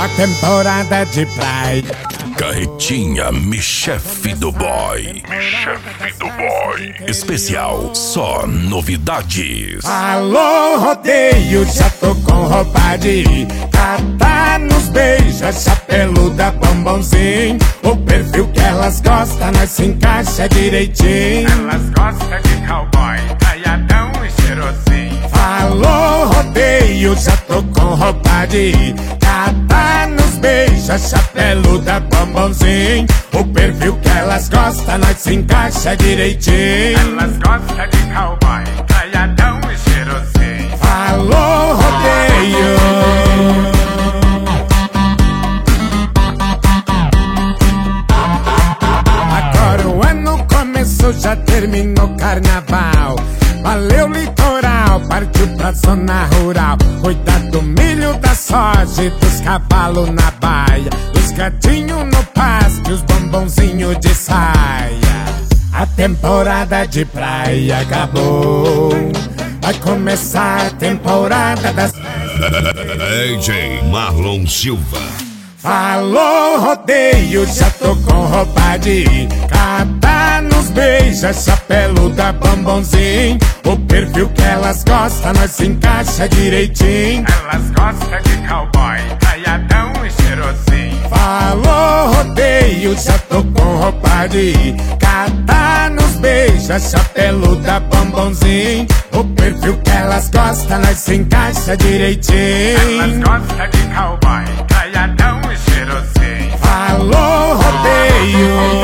A temporada de praia. Carretinha, me chefe do boy. Me chefe do boy. Especial, só novidades. Alô, rodeio, já tô com roupa de ir. Catar nos beija, chapeluda, bombonzinho. O perfil que elas gostam, nós se encaixa direitinho. Elas gostam de cowboy, caiadão e cheirosinho. Alô, rodeio, já tô com roupa de ir. Catar nos beija, chapeluda, bombonzinho. O perfil que elas gostam, nós se encaixa direitinho. Elas gostam de cowboy, caiadão e cheirosinho. Alô, rodeio. Agora o ano começou, já terminou o carnaval. Valeu litoral, partiu pra zona rural. Cuidar do milho, da soja e dos cavalos na baia. Os gatinhos no pasto e os bombonzinhos de saia. A temporada de praia acabou. Vai começar a temporada das... DJ Marlon Silva. Alô, rodeio, já tô com roupa de ir. Catar nos beija, chapeluda, bombonzinho. O perfil que elas gostam, nós se encaixa direitinho. Elas gostam de cowboy, caiadão e cheirosinho. Alô, rodeio, já tô com roupa de ir. Catar nos beija, chapeluda, bombonzinho. O perfil que elas gostam, nós se encaixa direitinho. Elas gostam de cowboy, caiadão e cheirosinho. Alô, rodeio.